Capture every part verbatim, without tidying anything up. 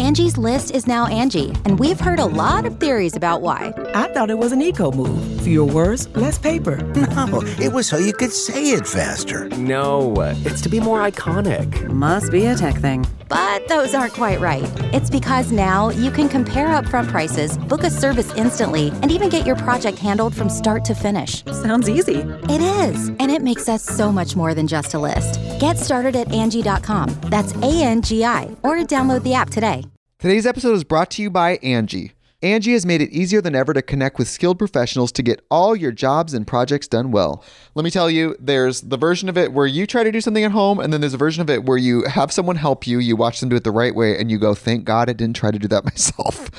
Angie's List is now Angie, and we've heard a lot of theories about why. I thought it was an eco move. Fewer words, less paper. No, it was so you could say it faster. No, it's to be more iconic. Must be a tech thing. But those aren't quite right. It's because now you can compare upfront prices, book a service instantly, and even get your project handled from start to finish. Sounds easy. It is, and it makes us so much more than just a list. Get started at Angie dot com. That's A N G I, or download the app today. Today's episode is brought to you by Angie. Angie has made it easier than ever to connect with skilled professionals to get all your jobs and projects done well. Let me tell you, there's the version of it where you try to do something at home, and then there's a version of it where you have someone help you, you watch them do it the right way, and you go, thank God I didn't try to do that myself.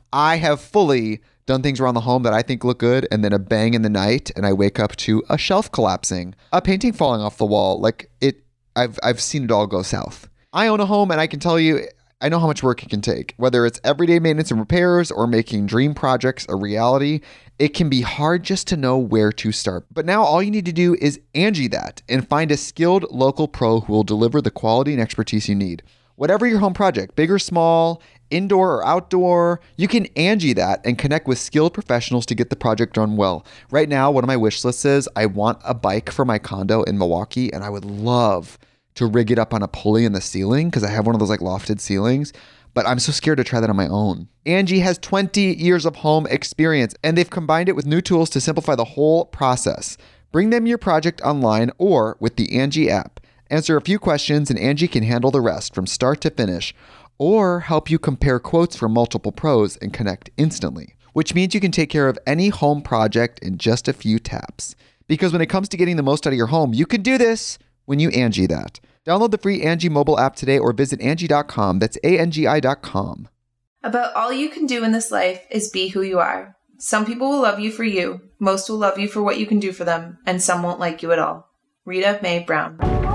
I have fully done things around the home that I think look good, and then a bang in the night, and I wake up to a shelf collapsing, a painting falling off the wall. Like it, I've I've seen it all go south. I own a home, and I can tell you, I know how much work it can take. Whether it's everyday maintenance and repairs or making dream projects a reality, it can be hard just to know where to start. But now all you need to do is Angie that and find a skilled local pro who will deliver the quality and expertise you need. Whatever your home project, big or small, indoor or outdoor, you can Angie that and connect with skilled professionals to get the project done well. Right now, one of my wish lists is I want a bike for my condo in Milwaukee, and I would love to rig it up on a pulley in the ceiling because I have one of those like lofted ceilings, but I'm so scared to try that on my own. Angie has twenty years of home experience, and they've combined it with new tools to simplify the whole process. Bring them your project online or with the Angie app. Answer a few questions and Angie can handle the rest from start to finish, or help you compare quotes from multiple pros and connect instantly, which means you can take care of any home project in just a few taps. Because when it comes to getting the most out of your home, you can do this when you Angie that. Download the free Angie mobile app today or visit Angie dot com. That's A N G I dot com. About all you can do in this life is be who you are. Some people will love you for you. Most will love you for what you can do for them. And some won't like you at all. Rita Mae Brown.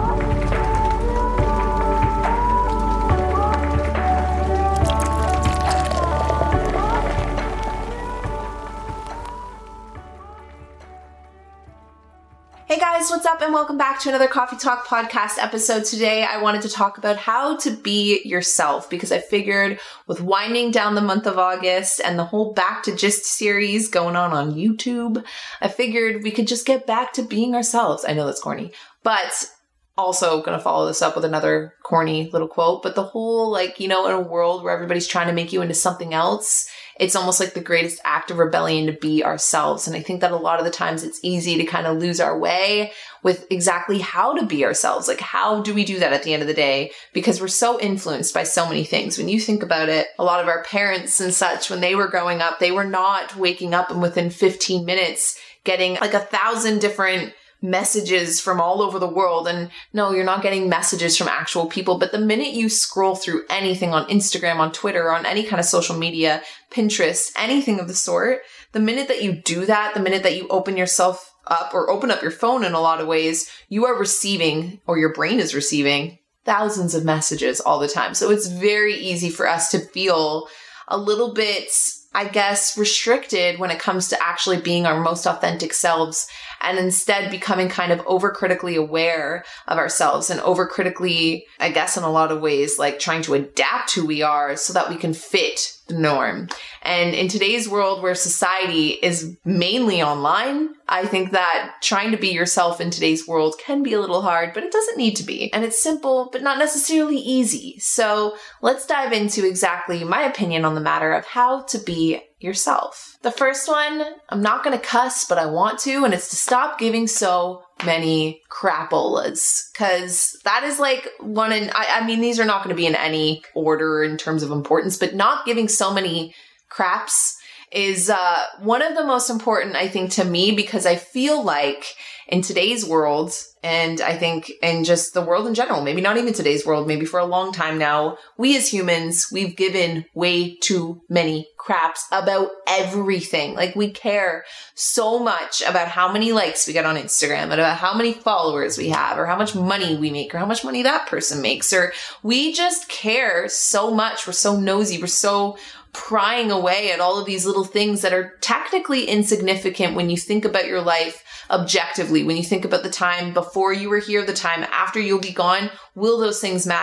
Hey guys, what's up and welcome back to another Coffee Talk podcast episode. Today I wanted to talk about how to be yourself because I figured with winding down the month of August and the whole Back to Gist series going on on YouTube, I figured we could just get back to being ourselves. I know that's corny, but also going to follow this up with another corny little quote, but the whole like, you know, in a world where everybody's trying to make you into something else, it's almost like the greatest act of rebellion to be ourselves. And I think that a lot of the times it's easy to kind of lose our way with exactly how to be ourselves. Like, how do we do that at the end of the day? Because we're so influenced by so many things. When you think about it, a lot of our parents and such, when they were growing up, they were not waking up and within fifteen minutes getting like a thousand different messages from all over the world. And no, you're not getting messages from actual people. But the minute you scroll through anything on Instagram, on Twitter, on any kind of social media, Pinterest, anything of the sort, the minute that you do that, the minute that you open yourself up or open up your phone in a lot of ways, you are receiving, or your brain is receiving, thousands of messages all the time. So it's very easy for us to feel a little bit, I guess, restricted when it comes to actually being our most authentic selves, and instead becoming kind of overcritically aware of ourselves and overcritically, I guess, in a lot of ways, like trying to adapt who we are so that we can fit the norm. And in today's world where society is mainly online, I think that trying to be yourself in today's world can be a little hard, but it doesn't need to be. And it's simple, but not necessarily easy. So let's dive into exactly my opinion on the matter of how to be yourself. The first one, I'm not going to cuss, but I want to, and it's to stop giving so many crapolas, because that is like one in, I, I mean, these are not going to be in any order in terms of importance, but not giving so many craps is uh, one of the most important, I think, to me, because I feel like in today's world, and I think in just the world in general, maybe not even today's world, maybe for a long time now, we as humans, we've given way too many craps about everything. Like, we care so much about how many likes we get on Instagram, and about how many followers we have, or how much money we make, or how much money that person makes, or we just care so much. We're so nosy. We're so prying away at all of these little things that are technically insignificant when you think about your life objectively. When you think about the time before you were here, the time after you'll be gone, will those things matter?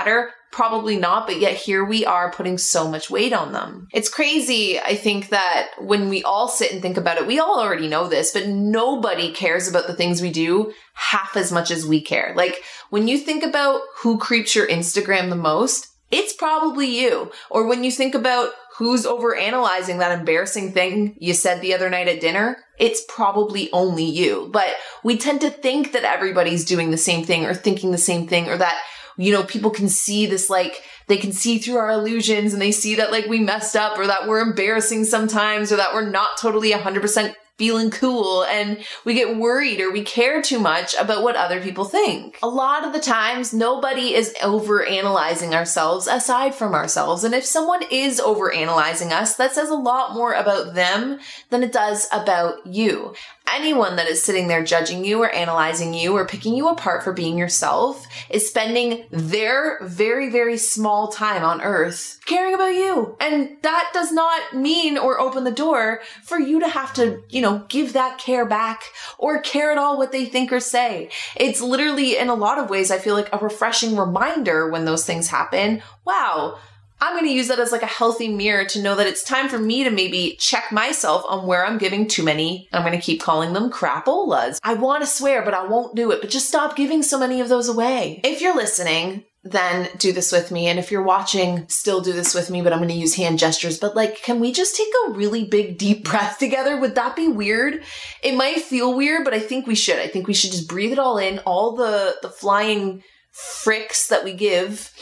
Probably not, but yet here we are putting so much weight on them. It's crazy, I think, that when we all sit and think about it, we all already know this, but nobody cares about the things we do half as much as we care. Like, when you think about who creeps your Instagram the most, it's probably you. Or when you think about who's overanalyzing that embarrassing thing you said the other night at dinner, it's probably only you. But we tend to think that everybody's doing the same thing or thinking the same thing, or that, you know, people can see this, like, they can see through our illusions and they see that, like, we messed up, or that we're embarrassing sometimes, or that we're not totally one hundred percent feeling cool, and we get worried or we care too much about what other people think. A lot of the times, nobody is over-analyzing ourselves aside from ourselves. And if someone is over-analyzing us, that says a lot more about them than it does about you. Anyone that is sitting there judging you or analyzing you or picking you apart for being yourself is spending their very, very small time on earth caring about you. And that does not mean or open the door for you to have to, you know, give that care back or care at all what they think or say. It's literally, in a lot of ways, I feel like a refreshing reminder when those things happen. Wow. I'm going to use that as like a healthy mirror to know that it's time for me to maybe check myself on where I'm giving too many, I'm going to keep calling them crapolas. I want to swear, but I won't do it. But just stop giving so many of those away. If you're listening, then do this with me. And if you're watching, still do this with me, but I'm going to use hand gestures. But like, can we just take a really big, deep breath together? Would that be weird? It might feel weird, but I think we should. I think we should just breathe it all in, all the, the flying fricks that we give.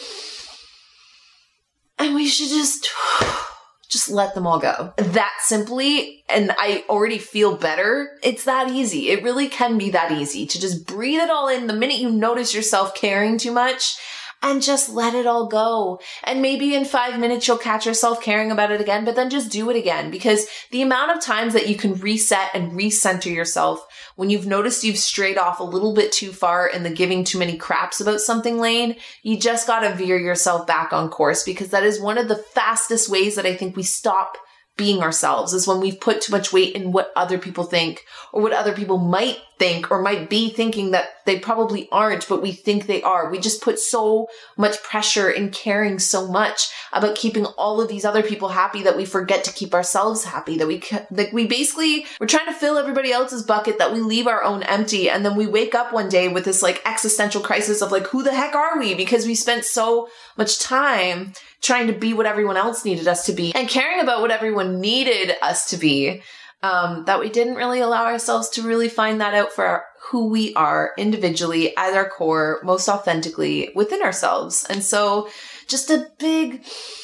And we should just, just let them all go. That simply, and I already feel better. It's that easy. It really can be that easy to just breathe it all in the minute you notice yourself caring too much, and just let it all go. And maybe in five minutes you'll catch yourself caring about it again, but then just do it again. Because the amount of times that you can reset and recenter yourself when you've noticed you've strayed off a little bit too far in the giving too many craps about something lane, you just gotta veer yourself back on course, because that is one of the fastest ways that I think we stop being ourselves, is when we've put too much weight in what other people think, or what other people might think or might be thinking that they probably aren't, but we think they are. We just put so much pressure in caring so much about keeping all of these other people happy that we forget to keep ourselves happy, that we, like we basically, we're trying to fill everybody else's bucket, that we leave our own empty. And then we wake up one day with this like existential crisis of like, who the heck are we? Because we spent so much time trying to be what everyone else needed us to be and caring about what everyone needed us to be, um, that we didn't really allow ourselves to really find that out for our, who we are individually at our core, most authentically within ourselves. And so just a big,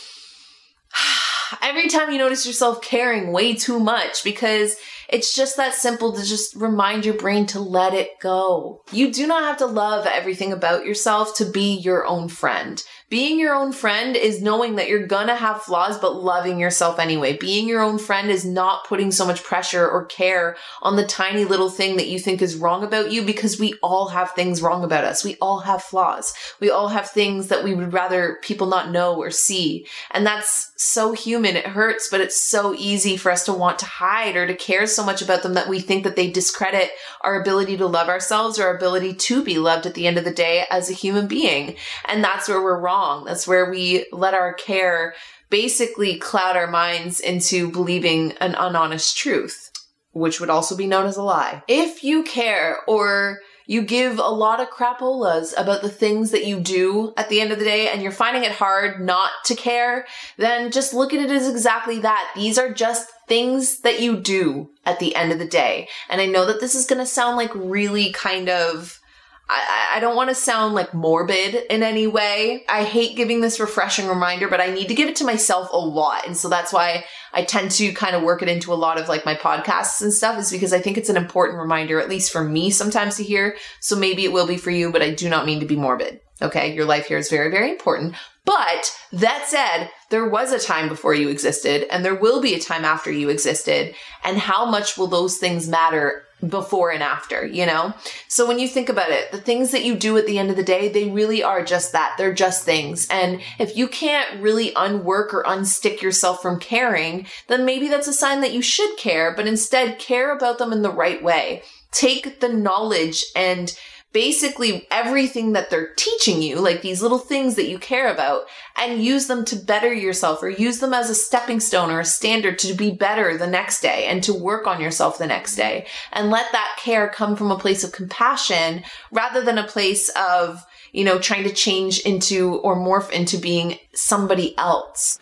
every time you notice yourself caring way too much, because it's just that simple to just remind your brain to let it go. You do not have to love everything about yourself to be your own friend. Being your own friend is knowing that you're gonna have flaws, but loving yourself anyway. Being your own friend is not putting so much pressure or care on the tiny little thing that you think is wrong about you, because we all have things wrong about us. We all have flaws. We all have things that we would rather people not know or see. And that's so human. It hurts, but it's so easy for us to want to hide or to care so much about them that we think that they discredit our ability to love ourselves or our ability to be loved at the end of the day as a human being. And that's where we're wrong. That's where we let our care basically cloud our minds into believing an unhonest truth, which would also be known as a lie. If you care, or you give a lot of crapolas about the things that you do at the end of the day, and you're finding it hard not to care, then just look at it as exactly that. These are just things that you do at the end of the day. And I know that this is going to sound like really kind of, I, I don't want to sound like morbid in any way. I hate giving this refreshing reminder, but I need to give it to myself a lot. And so that's why I tend to kind of work it into a lot of like my podcasts and stuff, is because I think it's an important reminder, at least for me sometimes to hear. So maybe it will be for you, but I do not mean to be morbid. Okay. Your life here is very, very important. But that said, there was a time before you existed, and there will be a time after you existed. And how much will those things matter before and after, you know? So when you think about it, the things that you do at the end of the day, they really are just that. They're just things. And if you can't really unwork or unstick yourself from caring, then maybe that's a sign that you should care, but instead care about them in the right way. Take the knowledge and basically everything that they're teaching you, like these little things that you care about, and use them to better yourself, or use them as a stepping stone or a standard to be better the next day and to work on yourself the next day. And let that care come from a place of compassion rather than a place of, you know, trying to change into or morph into being somebody else.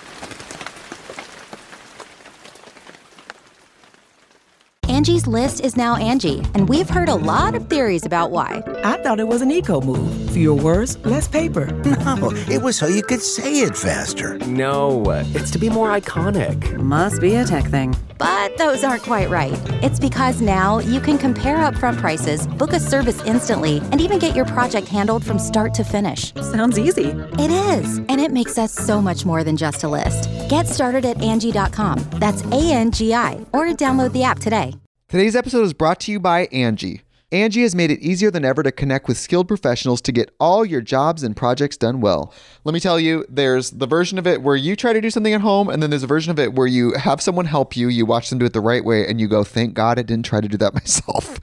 Angie's List is now Angie, and we've heard a lot of theories about why. I thought it was an eco move. Fewer words, less paper. No, it was so you could say it faster. No, it's to be more iconic. Must be a tech thing. But those aren't quite right. It's because now you can compare upfront prices, book a service instantly, and even get your project handled from start to finish. Sounds easy. It is, and it makes us so much more than just a list. Get started at Angie dot com. That's A N G I, or download the app today. Today's episode is brought to you by Angie. Angie has made it easier than ever to connect with skilled professionals to get all your jobs and projects done well. Let me tell you, there's the version of it where you try to do something at home, and then there's a version of it where you have someone help you, you watch them do it the right way, and you go, thank God I didn't try to do that myself.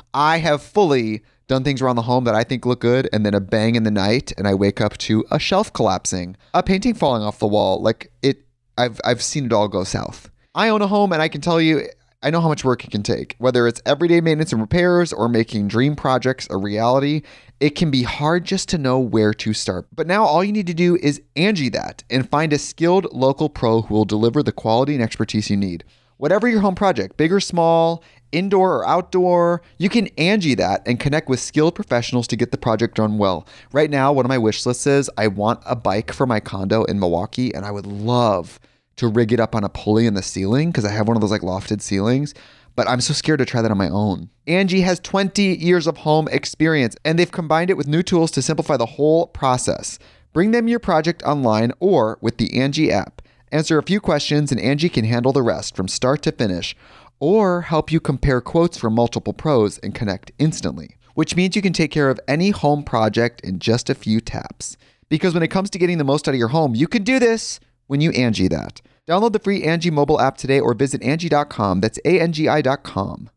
I have fully done things around the home that I think look good, and then a bang in the night, and I wake up to a shelf collapsing, a painting falling off the wall. Like it, I've I've seen it all go south. I own a home, and I can tell you, I know how much work it can take. Whether it's everyday maintenance and repairs or making dream projects a reality, it can be hard just to know where to start. But now all you need to do is Angie that and find a skilled local pro who will deliver the quality and expertise you need. Whatever your home project, big or small, indoor or outdoor, you can Angie that and connect with skilled professionals to get the project done well. Right now, one of my wish lists is I want a bike for my condo in Milwaukee, and I would love to rig it up on a pulley in the ceiling because I have one of those like lofted ceilings, but I'm so scared to try that on my own. Angie has twenty years of home experience, and they've combined it with new tools to simplify the whole process. Bring them your project online or with the Angie app. Answer a few questions and Angie can handle the rest from start to finish, or help you compare quotes from multiple pros and connect instantly, which means you can take care of any home project in just a few taps. Because when it comes to getting the most out of your home, you can do this when you Angie that. Download the free Angie mobile app today or visit Angie dot com. That's A N G I dot com.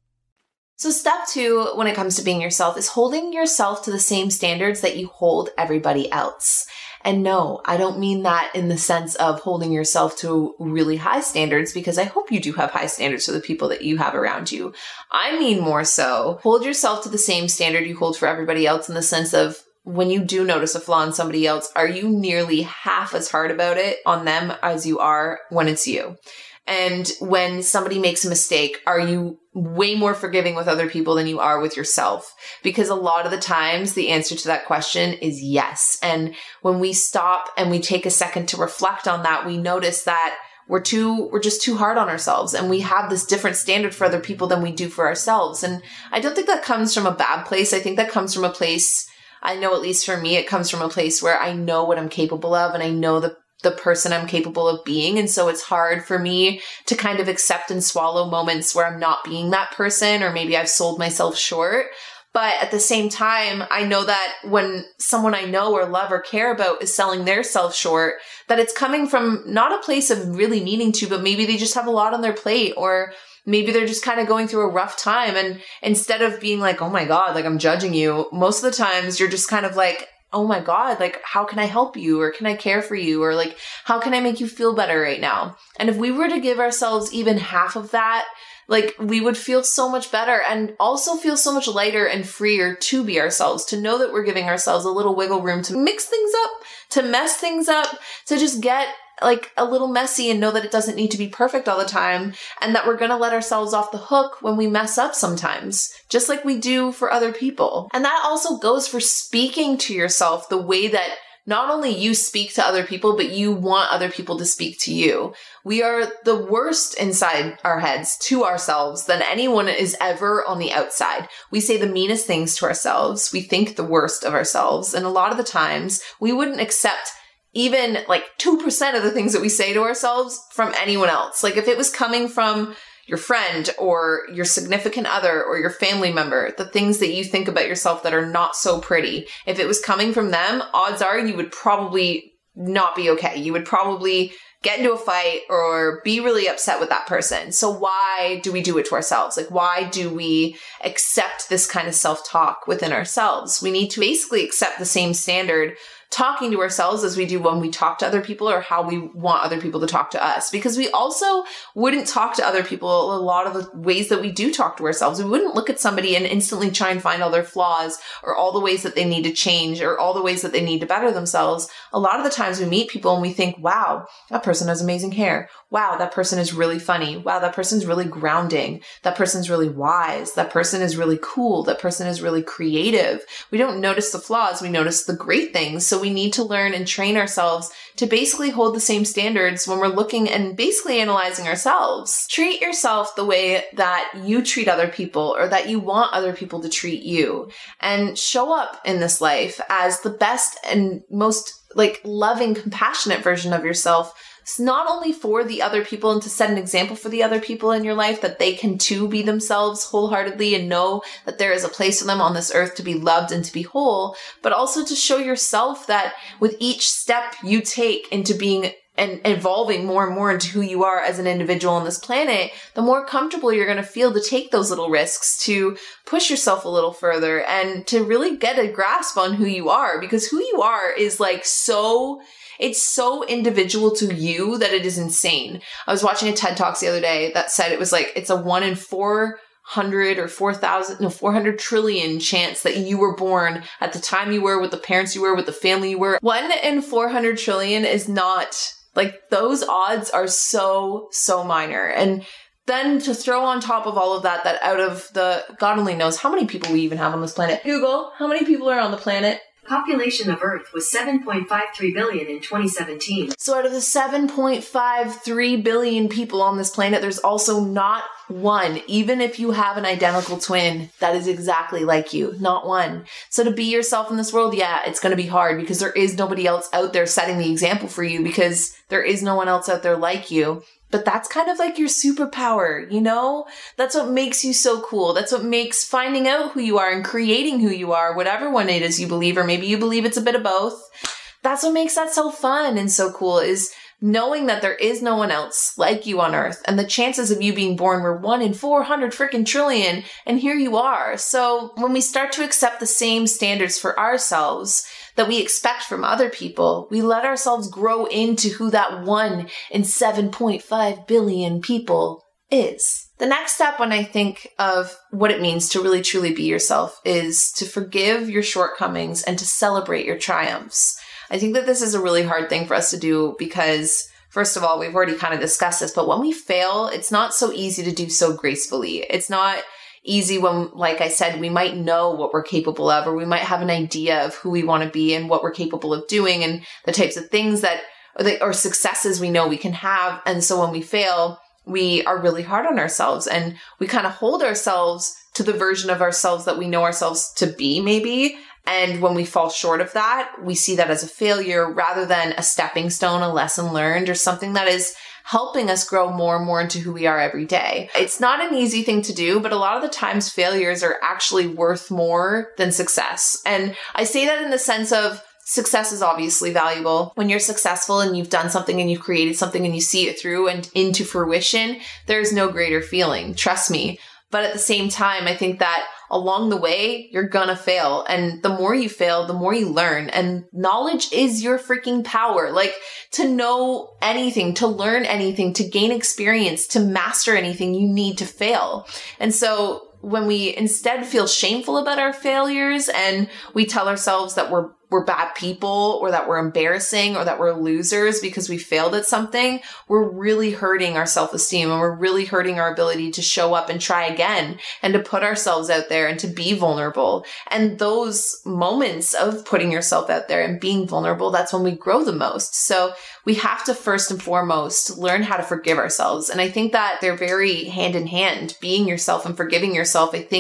So step two, when it comes to being yourself, is holding yourself to the same standards that you hold everybody else. And no, I don't mean that in the sense of holding yourself to really high standards, because I hope you do have high standards for the people that you have around you. I mean more so, hold yourself to the same standard you hold for everybody else in the sense of, when you do notice a flaw in somebody else, are you nearly half as hard about it on them as you are when it's you? And when somebody makes a mistake, are you way more forgiving with other people than you are with yourself? Because a lot of the times the answer to that question is yes. And when we stop and we take a second to reflect on that, we notice that we're too, we're just too hard on ourselves, and we have this different standard for other people than we do for ourselves. And I don't think that comes from a bad place. I think that comes from a place, I know at least for me, it comes from a place where I know what I'm capable of, and I know the the person I'm capable of being. And so it's hard for me to kind of accept and swallow moments where I'm not being that person, or maybe I've sold myself short. But at the same time, I know that when someone I know or love or care about is selling their self short, that it's coming from not a place of really needing to, but maybe they just have a lot on their plate, or maybe they're just kind of going through a rough time. And instead of being like, oh my God, like I'm judging you, most of the times you're just kind of like, oh my God, like, how can I help you? Or can I care for you? Or like, how can I make you feel better right now? And if we were to give ourselves even half of that, like, we would feel so much better, and also feel so much lighter and freer to be ourselves, to know that we're giving ourselves a little wiggle room to mix things up, to mess things up, to just get like a little messy and know that it doesn't need to be perfect all the time, and that we're going to let ourselves off the hook when we mess up sometimes, just like we do for other people. And that also goes for speaking to yourself the way that not only you speak to other people, but you want other people to speak to you. We are the worst inside our heads to ourselves than anyone is ever on the outside. We say the meanest things to ourselves. We think the worst of ourselves. And a lot of the times we wouldn't accept even like two percent of the things that we say to ourselves from anyone else. Like if it was coming from your friend or your significant other or your family member, the things that you think about yourself that are not so pretty, if it was coming from them, odds are you would probably not be okay. You would probably get into a fight or be really upset with that person. So why do we do it to ourselves? Like, why do we accept this kind of self-talk within ourselves? We need to basically accept the same standard talking to ourselves as we do when we talk to other people, or how we want other people to talk to us. Because we also wouldn't talk to other people a lot of the ways that we do talk to ourselves. We wouldn't look at somebody and instantly try and find all their flaws or all the ways that they need to change or all the ways that they need to better themselves. A lot of the times we meet people and we think, wow, that person has amazing hair. Wow, that person is really funny. Wow, that person's really grounding. That person's really wise. That person is really cool. That person is really creative. We don't notice the flaws. We notice the great things. So we need to learn and train ourselves to basically hold the same standards when we're looking and basically analyzing ourselves. Treat yourself the way that you treat other people, or that you want other people to treat you, and show up in this life as the best and most like loving, compassionate version of yourself. It's not only for the other people and to set an example for the other people in your life that they can too be themselves wholeheartedly and know that there is a place for them on this earth to be loved and to be whole, but also to show yourself that with each step you take into being and evolving more and more into who you are as an individual on this planet, the more comfortable you're going to feel to take those little risks, to push yourself a little further, and to really get a grasp on who you are. Because who you are is like so... It's so individual to you that it is insane. I was watching a TED Talks the other day that said it was like, it's a one in four hundred or four thousand, no, four hundred trillion chance that you were born at the time you were, with the parents you were, with the family you were. One in four hundred trillion is not, like, those odds are so, so minor. And then to throw on top of all of that, that out of the, God only knows how many people we even have on this planet. Google, how many people are on the planet? Population of Earth was seven point five three billion in twenty seventeen. So out of the seven point five three billion people on this planet, there's also not one, even if you have an identical twin that is exactly like you, not one. So to be yourself in this world, yeah, it's going to be hard because there is nobody else out there setting the example for you, because there is no one else out there like you. But that's kind of like your superpower, you know? That's what makes you so cool. That's what makes finding out who you are and creating who you are, whatever one it is you believe, or maybe you believe it's a bit of both. That's what makes that so fun and so cool, is knowing that there is no one else like you on Earth, and the chances of you being born were one in four hundred freaking trillion, and here you are. So when we start to accept the same standards for ourselves that we expect from other people, we let ourselves grow into who that one in seven point five billion people is. The next step when I think of what it means to really truly be yourself is to forgive your shortcomings and to celebrate your triumphs. I think that this is a really hard thing for us to do because, first of all, we've already kind of discussed this, but when we fail, it's not so easy to do so gracefully. It's not easy when, like I said, we might know what we're capable of, or we might have an idea of who we want to be and what we're capable of doing and the types of things that, or, the, or successes we know we can have. And so when we fail, we are really hard on ourselves, and we kind of hold ourselves to the version of ourselves that we know ourselves to be, maybe. And when we fall short of that, we see that as a failure rather than a stepping stone, a lesson learned, or something that is helping us grow more and more into who we are every day. It's not an easy thing to do, but a lot of the times failures are actually worth more than success. And I say that in the sense of success is obviously valuable. When you're successful and you've done something and you've created something and you see it through and into fruition, there's no greater feeling. Trust me. But at the same time, I think that along the way, you're gonna fail. And the more you fail, the more you learn. And knowledge is your freaking power. Like, to know anything, to learn anything, to gain experience, to master anything, you need to fail. And so when we instead feel shameful about our failures and we tell ourselves that we're we're bad people, or that we're embarrassing, or that we're losers because we failed at something, we're really hurting our self-esteem, and we're really hurting our ability to show up and try again, and to put ourselves out there and to be vulnerable. And those moments of putting yourself out there and being vulnerable, that's when we grow the most. So we have to first and foremost learn how to forgive ourselves. And I think that they're very hand in hand. Being yourself and forgiving yourself, I think,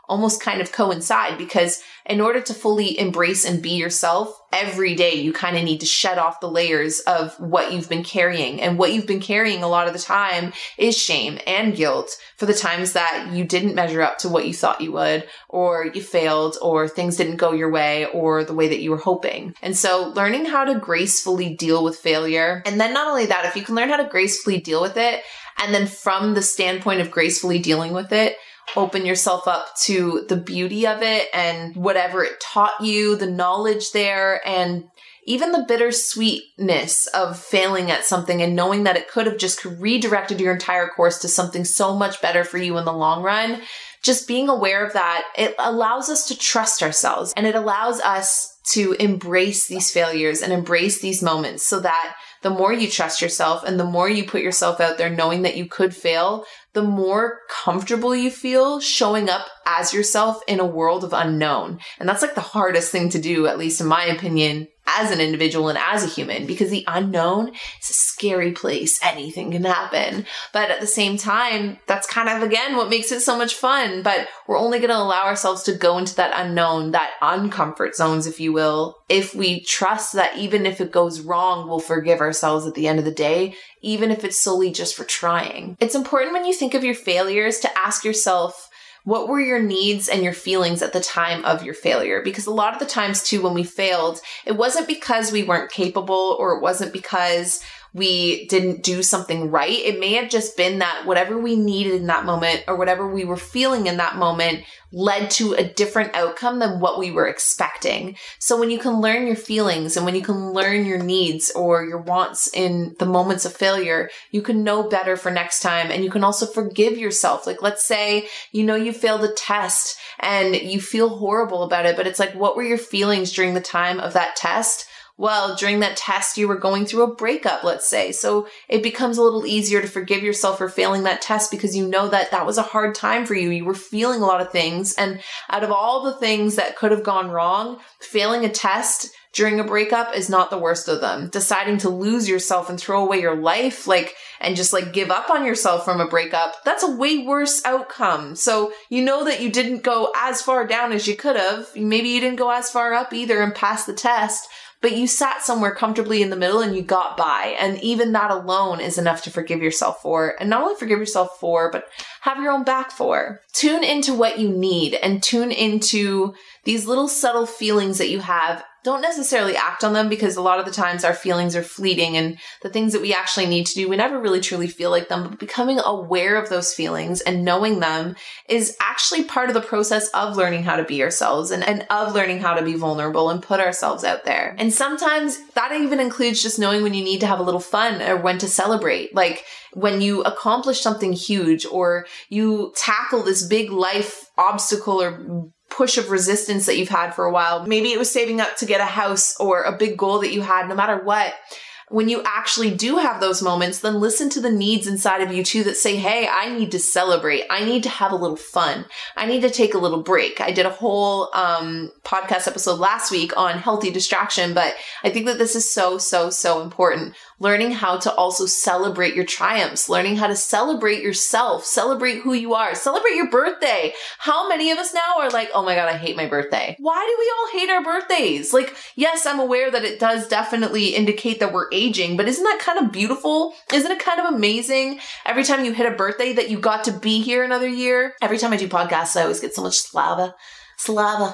almost kind of coincide, because in order to fully embrace and be yourself, every day you kind of need to shed off the layers of what you've been carrying. And what you've been carrying a lot of the time is shame and guilt for the times that you didn't measure up to what you thought you would, or you failed, or things didn't go your way or the way that you were hoping. And so learning how to gracefully deal with failure, and then not only that, if you can learn how to gracefully deal with it, and then from the standpoint of gracefully dealing with it, open yourself up to the beauty of it and whatever it taught you, the knowledge there, and even the bittersweetness of failing at something and knowing that it could have just redirected your entire course to something so much better for you in the long run. Just being aware of that, it allows us to trust ourselves, and it allows us to embrace these failures and embrace these moments, so that the more you trust yourself and the more you put yourself out there knowing that you could fail, the more comfortable you feel showing up as yourself in a world of unknown. And that's like the hardest thing to do, at least in my opinion, as an individual and as a human, because the unknown is a scary place. Anything can happen. But at the same time, that's kind of, again, what makes it so much fun. But we're only going to allow ourselves to go into that unknown, that uncomfort zones, if you will, if we trust that even if it goes wrong, we'll forgive ourselves at the end of the day, even if it's solely just for trying. It's important when you think of your failures to ask yourself, what were your needs and your feelings at the time of your failure? Because a lot of the times too, when we failed, it wasn't because we weren't capable, or it wasn't because we didn't do something right. It may have just been that whatever we needed in that moment, or whatever we were feeling in that moment, led to a different outcome than what we were expecting. So when you can learn your feelings, and when you can learn your needs or your wants in the moments of failure, you can know better for next time. And you can also forgive yourself. Like, let's say, you know, you failed a test and you feel horrible about it, but it's like, what were your feelings during the time of that test? Well, during that test, you were going through a breakup, let's say. So it becomes a little easier to forgive yourself for failing that test, because you know that that was a hard time for you. You were feeling a lot of things. And out of all the things that could have gone wrong, failing a test during a breakup is not the worst of them. Deciding to lose yourself and throw away your life, like, and just like give up on yourself from a breakup, that's a way worse outcome. So you know that you didn't go as far down as you could have. Maybe you didn't go as far up either and pass the test, but you sat somewhere comfortably in the middle and you got by. And even that alone is enough to forgive yourself for. And not only forgive yourself for, but have your own back for. Tune into what you need, and tune into these little subtle feelings that you have. Don't necessarily act on them, because a lot of the times our feelings are fleeting, and the things that we actually need to do, we never really truly feel like them. But becoming aware of those feelings and knowing them is actually part of the process of learning how to be ourselves, and, and of learning how to be vulnerable and put ourselves out there. And sometimes that even includes just knowing when you need to have a little fun or when to celebrate. Like when you accomplish something huge, or you tackle this big life obstacle or push of resistance that you've had for a while. Maybe it was saving up to get a house or a big goal that you had. No matter what, when you actually do have those moments, then listen to the needs inside of you too that say, hey, I need to celebrate. I need to have a little fun. I need to take a little break. I did a whole um, podcast episode last week on healthy distraction, but I think that this is so, so, so important. Learning how to also celebrate your triumphs, learning how to celebrate yourself, celebrate who you are, celebrate your birthday. How many of us now are like, oh my God, I hate my birthday. Why do we all hate our birthdays? Like, yes, I'm aware that it does definitely indicate that we're aging, but isn't that kind of beautiful? Isn't it kind of amazing every time you hit a birthday that you got to be here another year? Every time I do podcasts, I always get so much saliva. Saliva,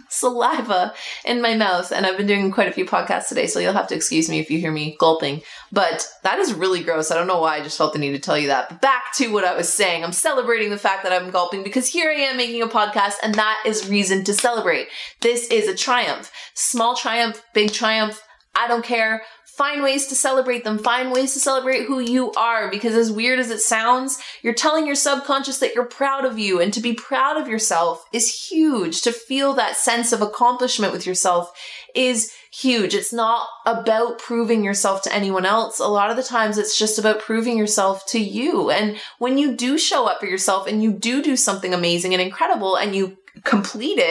saliva in my mouth. And I've been doing quite a few podcasts today, so you'll have to excuse me if you hear me gulping. But that is really gross. I don't know why. I just felt the need to tell you that. But back to what I was saying. I'm celebrating the fact that I'm gulping, because here I am making a podcast, and that is reason to celebrate. This is a triumph. Small triumph, big triumph. I don't care. Find ways to celebrate them. Find ways to celebrate who you are, because as weird as it sounds, you're telling your subconscious that you're proud of you, and to be proud of yourself is huge. To feel that sense of accomplishment with yourself is huge. It's not about proving yourself to anyone else. A lot of the times it's just about proving yourself to you. And when you do show up for yourself and you do do something amazing and incredible and you complete it,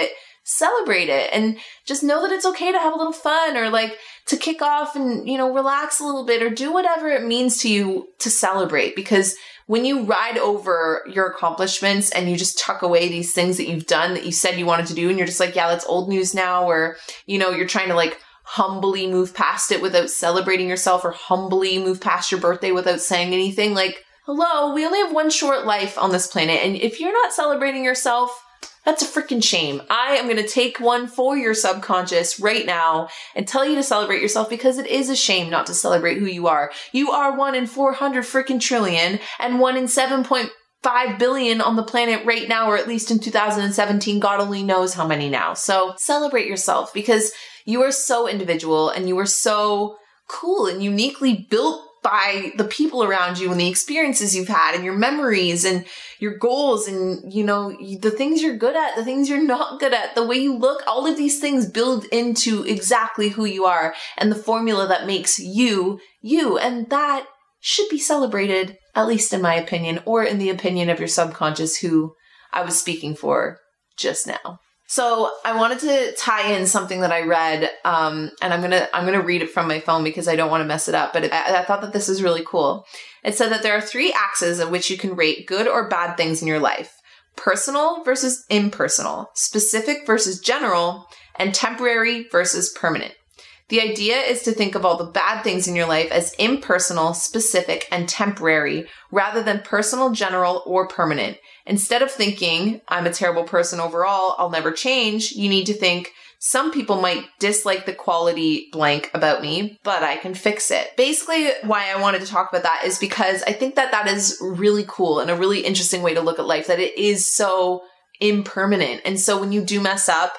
celebrate it and just know that it's okay to have a little fun or like to kick off and, you know, relax a little bit or do whatever it means to you to celebrate. Because when you ride over your accomplishments and you just tuck away these things that you've done that you said you wanted to do and you're just like, yeah, that's old news now, or, you know, you're trying to like humbly move past it without celebrating yourself or humbly move past your birthday without saying anything, like, hello, we only have one short life on this planet. And if you're not celebrating yourself, that's a freaking shame. I am going to take one for your subconscious right now and tell you to celebrate yourself, because it is a shame not to celebrate who you are. You are one in four hundred freaking trillion and one in seven point five billion on the planet right now, or at least in two thousand seventeen. God only knows how many now. So celebrate yourself, because you are so individual and you are so cool and uniquely built by the people around you and the experiences you've had and your memories and your goals and, you know, the things you're good at, the things you're not good at, the way you look, all of these things build into exactly who you are and the formula that makes you, you. And that should be celebrated, at least in my opinion, or in the opinion of your subconscious, who I was speaking for just now. So I wanted to tie in something that I read, um, and I'm gonna I'm gonna read it from my phone because I don't want to mess it up. But it, I, I thought that this is really cool. It said that there are three axes at which you can rate good or bad things in your life: personal versus impersonal, specific versus general, and temporary versus permanent. The idea is to think of all the bad things in your life as impersonal, specific, and temporary, rather than personal, general, or permanent. Instead of thinking, I'm a terrible person overall, I'll never change, you need to think, some people might dislike the quality blank about me, but I can fix it. Basically, why I wanted to talk about that is because I think that that is really cool and a really interesting way to look at life, that it is so impermanent. And so when you do mess up,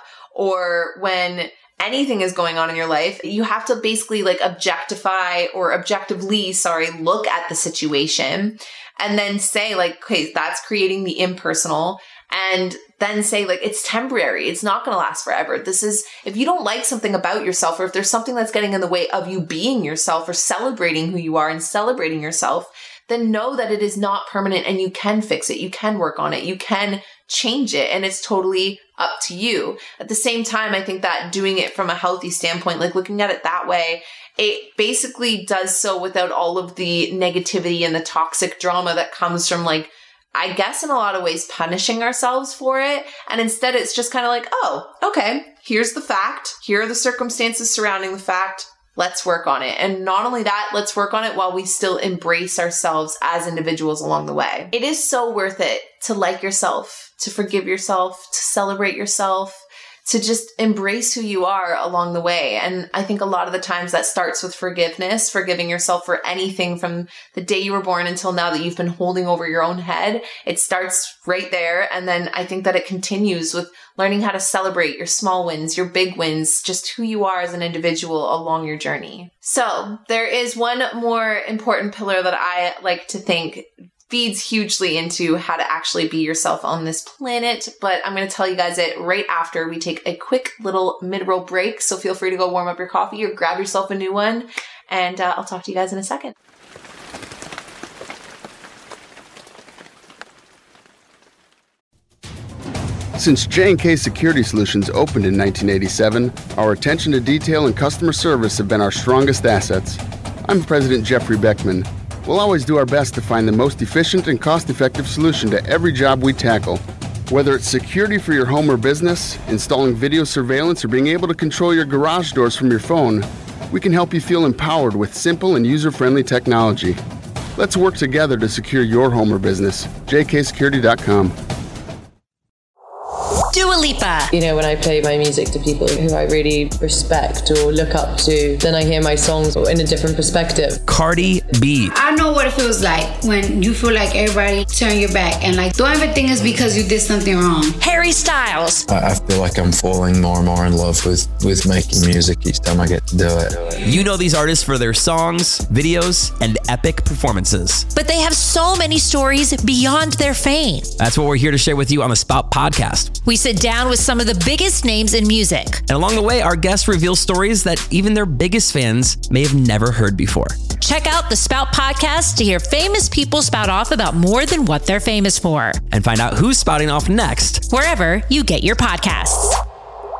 or when anything is going on in your life, you have to basically like objectify or objectively, sorry, look at the situation and then say like, okay, that's creating the impersonal, and then say like, it's temporary. It's not going to last forever. This is, if you don't like something about yourself, or if there's something that's getting in the way of you being yourself or celebrating who you are and celebrating yourself, then know that it is not permanent and you can fix it. You can work on it. You can change it, and it's totally up to you. At the same time, I think that doing it from a healthy standpoint, like looking at it that way, it basically does so without all of the negativity and the toxic drama that comes from, like, I guess in a lot of ways punishing ourselves for it. And instead it's just kind of like, oh, okay, here's the fact. Here are the circumstances surrounding the fact. Let's work on it. And not only that, let's work on it while we still embrace ourselves as individuals along the way. It is so worth it to like yourself, to forgive yourself, to celebrate yourself, to just embrace who you are along the way. And I think a lot of the times that starts with forgiveness, forgiving yourself for anything from the day you were born until now that you've been holding over your own head. It starts right there. And then I think that it continues with learning how to celebrate your small wins, your big wins, just who you are as an individual along your journey. So there is one more important pillar that I like to think feeds hugely into how to actually be yourself on this planet, but I'm going to tell you guys it right after we take a quick little mid-roll break. So feel free to go warm up your coffee or grab yourself a new one, and uh, I'll talk to you guys in a second. Since J and K Security Solutions opened in nineteen eighty-seven, our attention to detail and customer service have been our strongest assets. I'm President Jeffrey Beckman. We'll always do our best to find the most efficient and cost-effective solution to every job we tackle. Whether it's security for your home or business, installing video surveillance, or being able to control your garage doors from your phone, we can help you feel empowered with simple and user-friendly technology. Let's work together to secure your home or business. J K security dot com. Dua Lipa. You know, when I play my music to people who I really respect or look up to, then I hear my songs in a different perspective. Cardi B. I know what it feels like when you feel like everybody turn your back and like don't ever think it's because you did something wrong. Harry Styles. I feel like I'm falling more and more in love with, with making music each time I get to do it. You know these artists for their songs, videos, and epic performances. But they have so many stories beyond their fame. That's what we're here to share with you on the Spout Podcast. We sit down with some of the biggest names in music. And along the way, our guests reveal stories that even their biggest fans may have never heard before. Check out the Spout Podcast to hear famous people spout off about more than what they're famous for. And find out who's spouting off next, wherever you get your podcasts.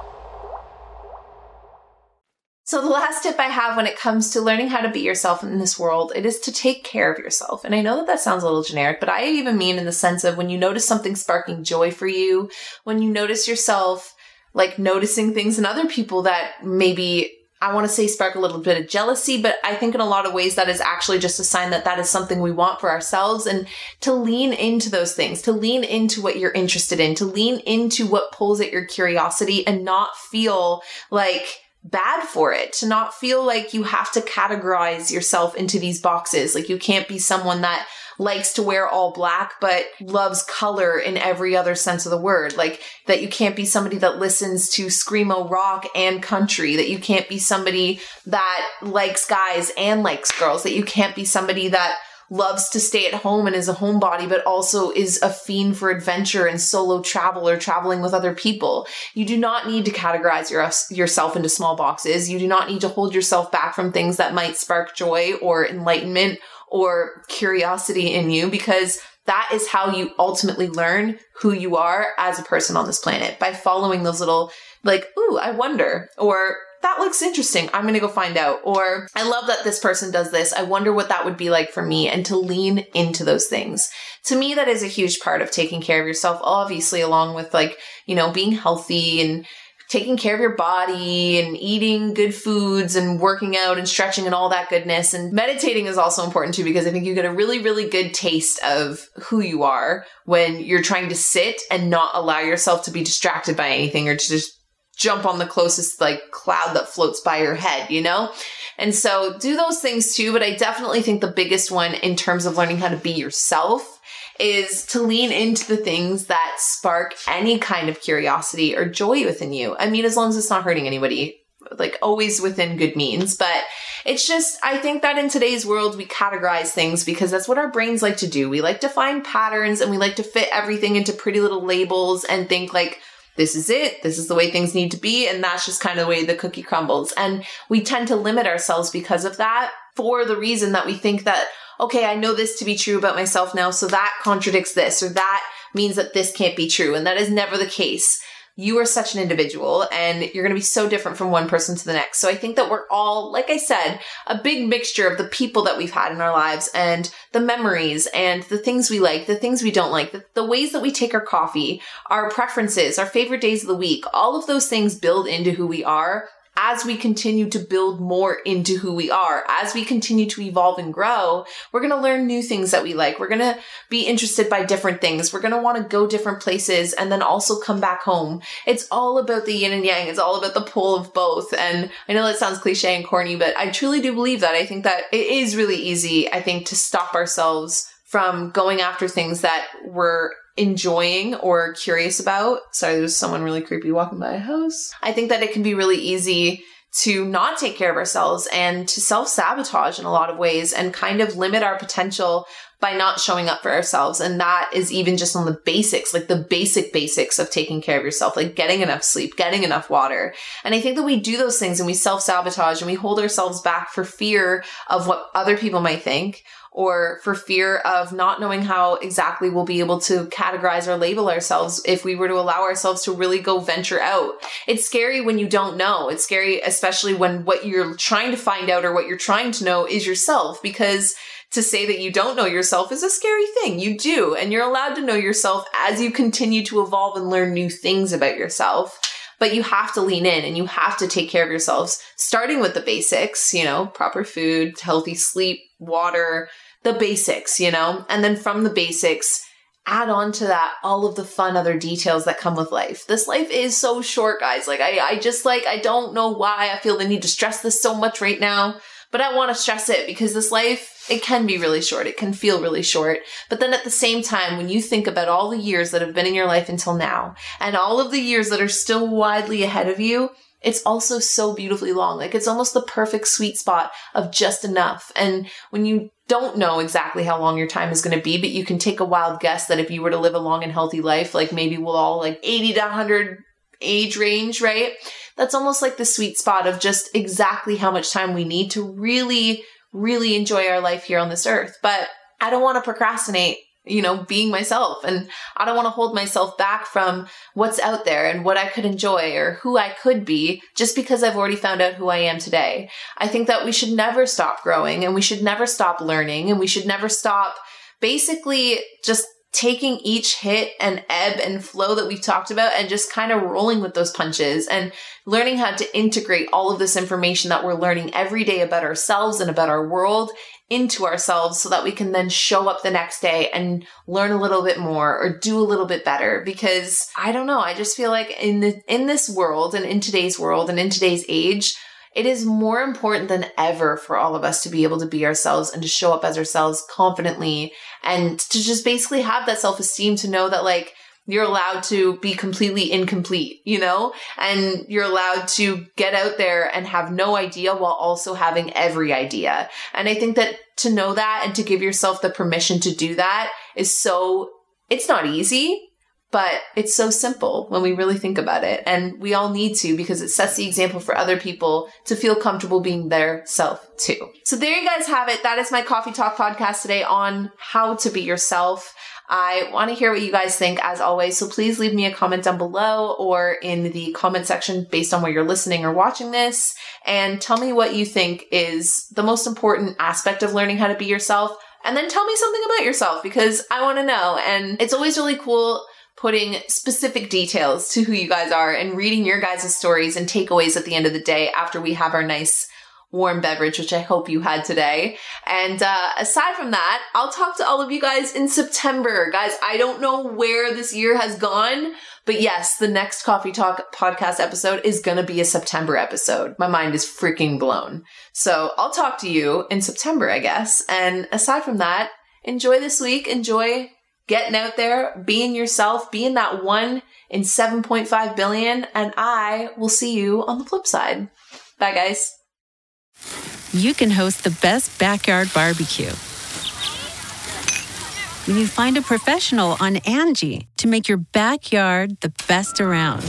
So the last tip I have when it comes to learning how to be yourself in this world, it is to take care of yourself. And I know that that sounds a little generic, but I even mean in the sense of when you notice something sparking joy for you, when you notice yourself like noticing things in other people that maybe, I want to say spark a little bit of jealousy, but I think in a lot of ways that is actually just a sign that that is something we want for ourselves, and to lean into those things, to lean into what you're interested in, to lean into what pulls at your curiosity and not feel like bad for it, to not feel like you have to categorize yourself into these boxes. Like you can't be someone that likes to wear all black, but loves color in every other sense of the word. Like that you can't be somebody that listens to screamo rock and country, that you can't be somebody that likes guys and likes girls, that you can't be somebody that loves to stay at home and is a homebody, but also is a fiend for adventure and solo travel or traveling with other people. You do not need to categorize your, yourself into small boxes. You do not need to hold yourself back from things that might spark joy or enlightenment or curiosity in you, because that is how you ultimately learn who you are as a person on this planet, by following those little like, ooh, I wonder, or that looks interesting, I'm going to go find out, or I love that this person does this, I wonder what that would be like for me, and to lean into those things. To me, that is a huge part of taking care of yourself, obviously, along with like, you know, being healthy and taking care of your body and eating good foods and working out and stretching and all that goodness. And meditating is also important too, because I think you get a really, really good taste of who you are when you're trying to sit and not allow yourself to be distracted by anything or to just jump on the closest like cloud that floats by your head, you know? And so do those things too. But I definitely think the biggest one in terms of learning how to be yourself is to lean into the things that spark any kind of curiosity or joy within you. I mean, as long as it's not hurting anybody, like always within good means. But it's just, I think that in today's world, we categorize things because that's what our brains like to do. We like to find patterns and we like to fit everything into pretty little labels and think like, this is it, this is the way things need to be, and that's just kind of the way the cookie crumbles. And we tend to limit ourselves because of that, for the reason that we think that, okay, I know this to be true about myself now, so that contradicts this, or that means that this can't be true. And that is never the case. You are such an individual and you're going to be so different from one person to the next. So I think that we're all, like I said, a big mixture of the people that we've had in our lives and the memories and the things we like, the things we don't like, the, the ways that we take our coffee, our preferences, our favorite days of the week. All of those things build into who we are as we continue to build more into who we are. As we continue to evolve and grow, we're going to learn new things that we like. We're going to be interested by different things. We're going to want to go different places and then also come back home. It's all about the yin and yang. It's all about the pull of both. And I know that sounds cliche and corny, but I truly do believe that. I think that it is really easy, I think, to stop ourselves from going after things that we're enjoying or curious about. Sorry, there's someone really creepy walking by a house. I think that it can be really easy to not take care of ourselves and to self-sabotage in a lot of ways and kind of limit our potential by not showing up for ourselves. And that is even just on the basics, like the basic basics of taking care of yourself, like getting enough sleep, getting enough water. And I think that we do those things and we self-sabotage and we hold ourselves back for fear of what other people might think, or for fear of not knowing how exactly we'll be able to categorize or label ourselves if we were to allow ourselves to really go venture out. It's scary when you don't know. It's scary, especially when what you're trying to find out or what you're trying to know is yourself, because to say that you don't know yourself is a scary thing. You do, and you're allowed to know yourself as you continue to evolve and learn new things about yourself. But you have to lean in and you have to take care of yourselves, starting with the basics, you know, proper food, healthy sleep, water, the basics, you know, and then from the basics, add on to that all of the fun other details that come with life. This life is so short, guys. Like, I, I just like, I don't know why I feel the need to stress this so much right now, but I want to stress it because this life, it can be really short. It can feel really short. But then at the same time, when you think about all the years that have been in your life until now and all of the years that are still widely ahead of you, it's also so beautifully long. Like, it's almost the perfect sweet spot of just enough. And when you don't know exactly how long your time is going to be, but you can take a wild guess that if you were to live a long and healthy life, like maybe we'll all like eighty to one hundred age range, right? That's almost like the sweet spot of just exactly how much time we need to really, really enjoy our life here on this earth. But I don't want to procrastinate you know, being myself. And I don't want to hold myself back from what's out there and what I could enjoy or who I could be just because I've already found out who I am today. I think that we should never stop growing and we should never stop learning and we should never stop basically just taking each hit and ebb and flow that we've talked about and just kind of rolling with those punches and learning how to integrate all of this information that we're learning every day about ourselves and about our world into ourselves so that we can then show up the next day and learn a little bit more or do a little bit better. Because I don't know, I just feel like in the in this world and in today's world and in today's age, it is more important than ever for all of us to be able to be ourselves and to show up as ourselves confidently and to just basically have that self-esteem to know that like you're allowed to be completely incomplete, you know, and you're allowed to get out there and have no idea while also having every idea. And I think that to know that and to give yourself the permission to do that is so, it's not easy, but it's so simple when we really think about it. And we all need to because it sets the example for other people to feel comfortable being their self too. So there you guys have it. That is my Coffee Talk podcast today on how to be yourself. I want to hear what you guys think as always. So please leave me a comment down below or in the comment section based on where you're listening or watching this. And tell me what you think is the most important aspect of learning how to be yourself. And then tell me something about yourself because I want to know. And it's always really cool putting specific details to who you guys are and reading your guys' stories and takeaways at the end of the day after we have our nice warm beverage, which I hope you had today. And uh, aside from that, I'll talk to all of you guys in September. Guys, I don't know where this year has gone, but yes, the next Coffee Talk podcast episode is going to be a September episode. My mind is freaking blown. So I'll talk to you in September, I guess. And aside from that, enjoy this week. Enjoy getting out there, being yourself, being that one in seven point five billion. And I will see you on the flip side. Bye, guys. You can host the best backyard barbecue when you find a professional on Angie to make your backyard the best around.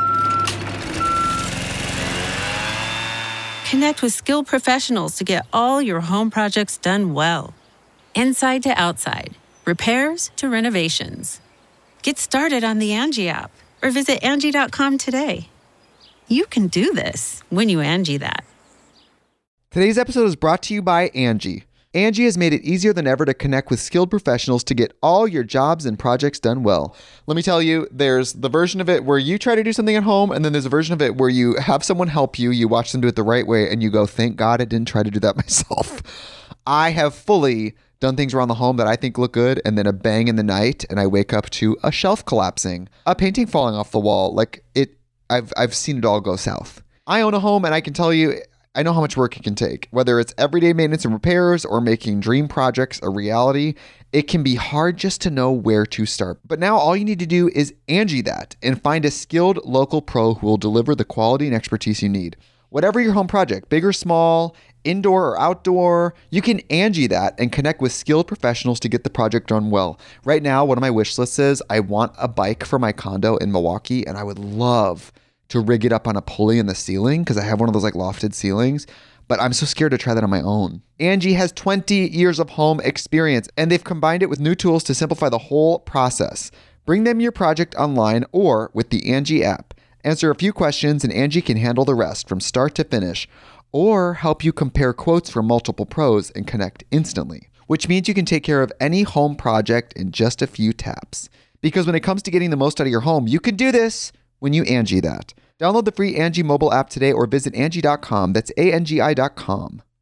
Connect with skilled professionals to get all your home projects done well. Inside to outside, repairs to renovations. Get started on the Angie app or visit Angie dot com today. You can do this when you Angie that. Today's episode is brought to you by Angie. Angie has made it easier than ever to connect with skilled professionals to get all your jobs and projects done well. Let me tell you, there's the version of it where you try to do something at home, and then there's a version of it where you have someone help you, you watch them do it the right way, and you go, thank God I didn't try to do that myself. I have fully done things around the home that I think look good, and then a bang in the night, and I wake up to a shelf collapsing, a painting falling off the wall. Like it, I've I've seen it all go south. I own a home, and I can tell you, I know how much work it can take. Whether it's everyday maintenance and repairs or making dream projects a reality, it can be hard just to know where to start. But now all you need to do is Angie that and find a skilled local pro who will deliver the quality and expertise you need. Whatever your home project, big or small, indoor or outdoor, you can Angie that and connect with skilled professionals to get the project done well. Right now, one of my wish lists is I want a bike for my condo in Milwaukee, and I would love to rig it up on a pulley in the ceiling because I have one of those like lofted ceilings, but I'm so scared to try that on my own. Angie has twenty years of home experience, and they've combined it with new tools to simplify the whole process. Bring them your project online or with the Angie app. Answer a few questions and Angie can handle the rest from start to finish, or help you compare quotes from multiple pros and connect instantly, which means you can take care of any home project in just a few taps. Because when it comes to getting the most out of your home, you can do this when you Angie that. Download the free Angie mobile app today or visit Angie dot com. That's A N G I dot com.